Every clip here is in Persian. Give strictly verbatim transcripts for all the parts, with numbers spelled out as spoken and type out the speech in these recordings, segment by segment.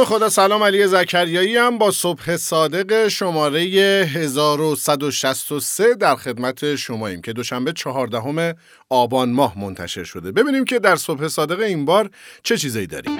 نام خدا. سلام، علی زکریایی هم با صبح صادق شماره هزار و صد و شصت و سه در خدمت شماییم که دوشنبه چهاردهم آبان ماه منتشر شده. ببینیم که در صبح صادق این بار چه چیزایی داریم.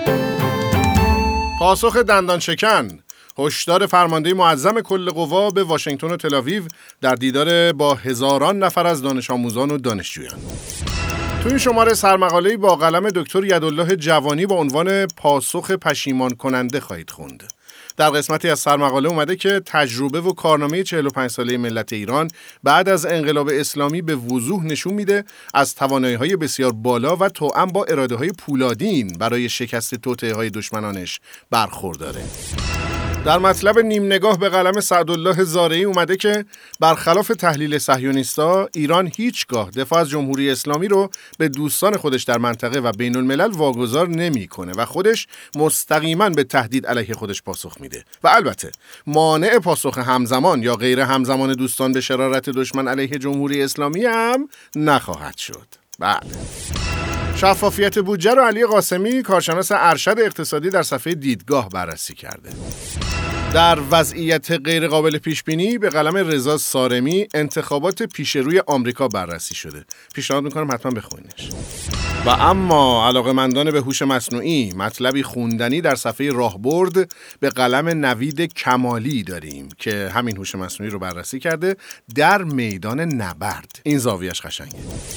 پاسخ دندان شکن، هشدار فرمانده معظم کل قوا به واشنگتن و تل‌آویو در دیدار با هزاران نفر از دانش آموزان و دانشجویان. تو این شماره سرمقاله‌ای با قلم دکتر یدالله جوانی با عنوان پاسخ پشیمان کننده خواهید خوند. در قسمتی از سرمقاله اومده که تجربه و کارنامه چهل و پنج ساله ملت ایران بعد از انقلاب اسلامی به وضوح نشون میده از توانایی‌های بسیار بالا و توأم با اراده‌های پولادین برای شکست توطئه‌های دشمنانش برخورداره. در مطلب نیم نگاه به قلم سعدالله زارعی اومده که برخلاف تحلیل صهیونیستا، ایران هیچگاه دفاع از جمهوری اسلامی رو به دوستان خودش در منطقه و بین الملل واگذار نمی‌کنه و خودش مستقیما به تهدید علیه خودش پاسخ میده و البته مانع پاسخ همزمان یا غیر همزمان دوستان به شرارت دشمن علیه جمهوری اسلامی هم نخواهد شد. بله. شفافیت بودجه رو علی قاسمی، کارشناس ارشد اقتصادی، در صفحه دیدگاه بررسی کرده. در وضعیت غیر قابل پیش بینی به قلم رضا سارمی انتخابات پیش روی آمریکا بررسی شده. پیشنهاد میکنم حتما بخونیدش. و اما علاقه‌مندان به هوش مصنوعی، مطلبی خوندنی در صفحه راهبرد به قلم نوید کمالی داریم که همین هوش مصنوعی رو بررسی کرده در میدان نبرد. این زاویه‌اش قشنگه.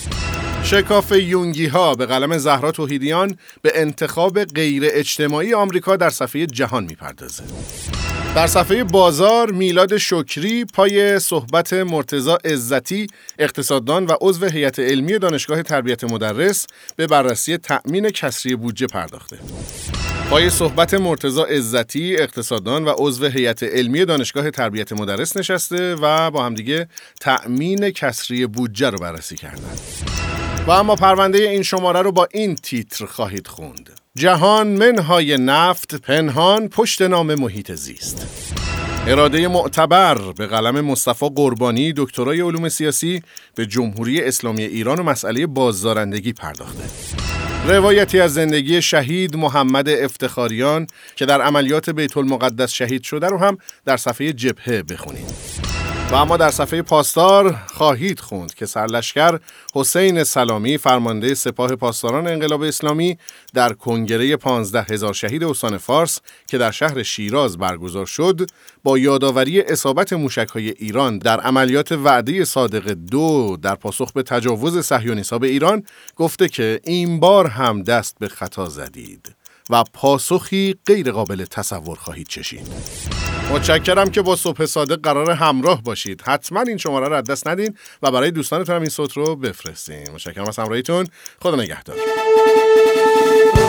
شکاف یونگی ها به قلم زهرا توحیدیان به انتخاب غیر اجتماعی آمریکا در صفحه جهان میپردازه. در صفحه بازار میلاد شکری پای صحبت مرتضی عزتی، اقتصاددان و عضو هیئت علمی دانشگاه تربیت مدرس، به بررسی تأمین کسری بودجه پرداخته. پای صحبت مرتضی عزتی، اقتصاددان و عضو هیئت علمی دانشگاه تربیت مدرس نشسته و با همدیگه تأمین کسری بودجه رو بررسی کردن. و اما پرونده این شماره رو با این تیتر خواهید خوند: جهان منهای نفت پنهان پشت نام محیط زیست. اراده معتبر به قلم مصطفی قربانی، دکترای علوم سیاسی، به جمهوری اسلامی ایران و مسئله بازدارندگی پرداخته. روایتی از زندگی شهید محمد افتخاریان که در عملیات بیت المقدس شهید شده رو هم در صفحه جبهه بخونید. و اما در صفحه پاسدار خواهید خوند که سرلشکر حسین سلامی، فرمانده سپاه پاسداران انقلاب اسلامی، در کنگره پانزده هزار شهید استان فارس که در شهر شیراز برگزار شد، با یادآوری اصابت موشک‌های ایران در عملیات وعده صادق دو در پاسخ به تجاوز صهیونیست‌ها به ایران، گفته که این بار هم دست به خطا زدید و پاسخی غیر قابل تصور خواهید چشید. متشکرم که با صبح صادق قرار همراه باشید. حتما این شماره رو از دست ندین و برای دوستانتون هم این صوت رو بفرستین. متشکرم از همراهیتون. خدا نگهدار.